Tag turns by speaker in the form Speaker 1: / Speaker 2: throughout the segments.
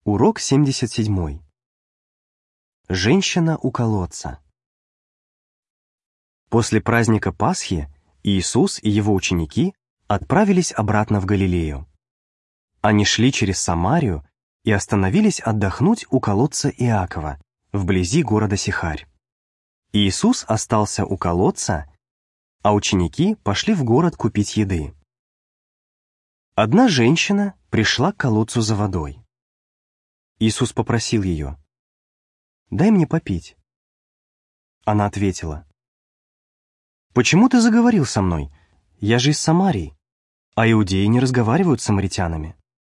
Speaker 1: Урок 77. Женщина у колодца. После праздника Пасхи Иисус и его ученики отправились обратно в Галилею. Они шли через Самарию и остановились отдохнуть у колодца Иакова, вблизи города Сихарь. Иисус остался у колодца, а ученики пошли в город купить еды. Одна женщина пришла к колодцу за водой. Иисус попросил ее: «Дай мне попить». Она ответила: «Почему ты заговорил со мной? Я же из Самарии, а иудеи не разговаривают с самаритянами».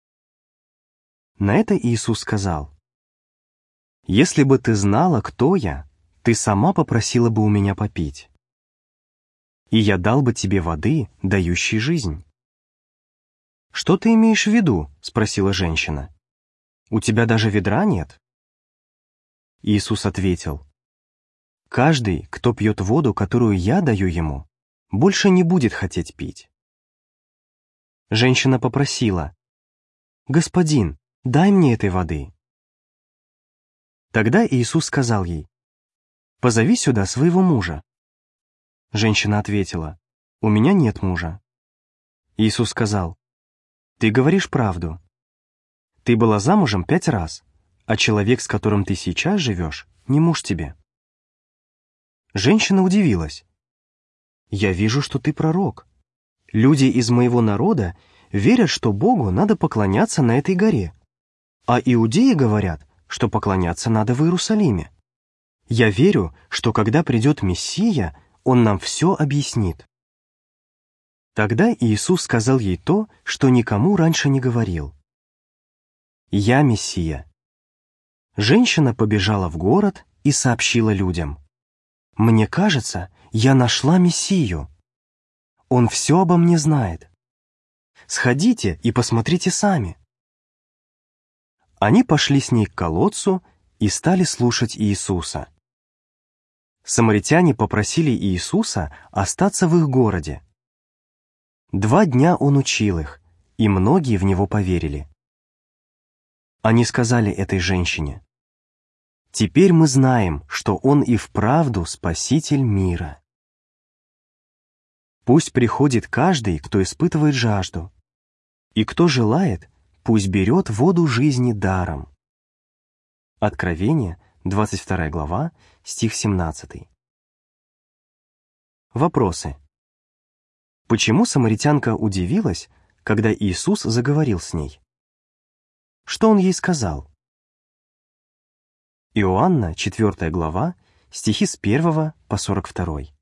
Speaker 1: На это Иисус сказал: «Если бы ты знала, кто я, ты сама попросила бы у меня попить, и я дал бы тебе воды, дающей жизнь». «Что ты имеешь в виду?» — спросила женщина. «У тебя даже ведра нет?» Иисус ответил: «Каждый, кто пьет воду, которую я даю ему, больше не будет хотеть пить». Женщина попросила: «Господин, дай мне этой воды». Тогда Иисус сказал ей: «Позови сюда своего мужа». Женщина ответила: «У меня нет мужа». Иисус сказал: «Ты говоришь правду. Ты была замужем 5 раз, а человек, с которым ты сейчас живешь, не муж тебе». Женщина удивилась: «Я вижу, что ты пророк. Люди из моего народа верят, что Богу надо поклоняться на этой горе, а иудеи говорят, что поклоняться надо в Иерусалиме. Я верю, что когда придет Мессия, Он нам все объяснит». Тогда Иисус сказал ей то, что никому раньше не говорил: «Я Мессия». Женщина побежала в город и сообщила людям: «Мне кажется, я нашла Мессию. Он все обо мне знает. Сходите и посмотрите сами». Они пошли с ней к колодцу и стали слушать Иисуса. Самаритяне попросили Иисуса остаться в их городе. 2 дня Он учил их, и многие в Него поверили. Они сказали этой женщине: «Теперь мы знаем, что Он и вправду Спаситель мира. Пусть приходит каждый, кто испытывает жажду, и кто желает, пусть берет воду жизни даром». Откровение, 22 глава, стих 17. Вопросы. Почему самаритянка удивилась, когда Иисус заговорил с ней? Что Он ей сказал? Иоанна, 4 глава, стихи с 1 по 42.